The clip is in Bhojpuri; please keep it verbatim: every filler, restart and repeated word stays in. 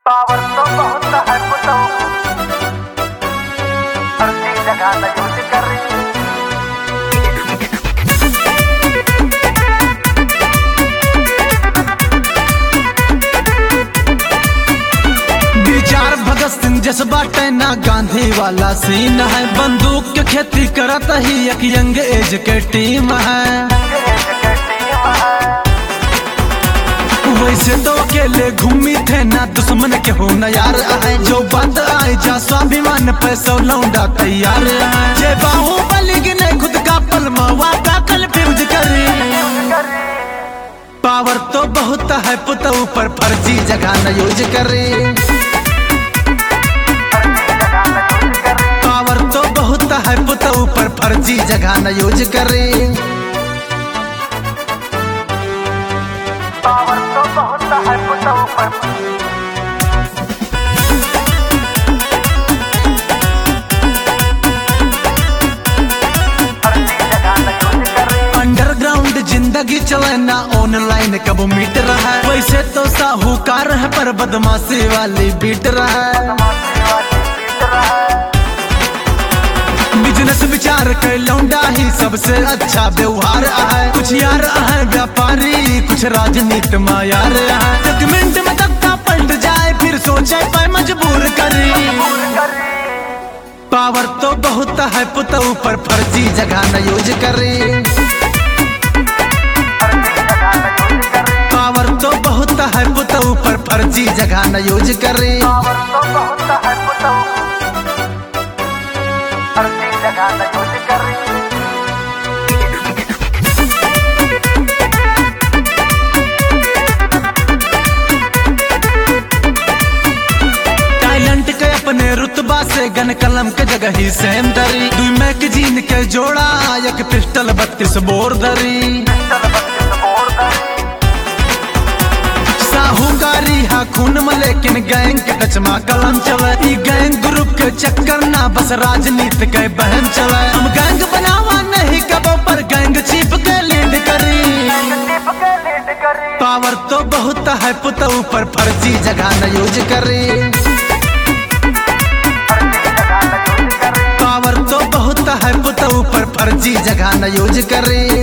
पावर तो बहुत है पुतो, हर चीज जगह न यूज कर रही। विचार भगत सिंह जज्बा टैना गांधी वाला सीन है। बंदूक के खेती करत ही एक यंग एज के टीम है। वैसे तो अकेले घूमी थे ना दुश्मन के हो न यार है। जो बंद आए जा स्वाभिमान पे सौ लौंडा तैयार है। जे बाहुबली ने खुद का पलमावा दाखिल फ्यूज करे। पावर तो बहुत है पुतौ पर फर्जी जगह न यूज करे। पावर तो बहुत है पुतौ पर फर्जी जगह न यूज करे। पावर तो बहुत है पुतो पर अंडरग्राउंड जिंदगी चलना ऑनलाइन कब मीट रहा है। वैसे तो साहूकार है पर बदमाशी वाली बीट रहा है। बिजनेस विचार कर लौंडा ही सबसे अच्छा व्यवहार है। कुछ यार है व्यापारी कुछ राजनीति में यार है। एक मिनट में तख्ता पलट जाए फिर सोचे पे मजबूर करे। पावर तो बहुत है पुतौ पर फर्जी जगह न यूज करे। पावर तो बहुत है पुतौ पर फर्जी जगह न यूज करे। पावर तो बहुत है पुतो, हर चीज जगह न यूज कर रही। टैलेंट के अपने रुतबा से गन कलम के जगह ही सेम दरी। दुई मैगजीन के जोड़ा एक पिस्टल बत्तीस बोर दरी। साहूकारी हा खून में लेकिन गैंग के टचमा कलम चले। ई गैंग ग्रुप के चक्कर ना बस राजनीति के बहन चले। हम गैंग बनावा नहीं कबो पर गैंग चीफ के लीड करी। पावर तो बहुत है पुतौ पर फर्जी जगह न यूज करे। पावर तो बहुत है पुतौ पर फर्जी जगह न यूज करे।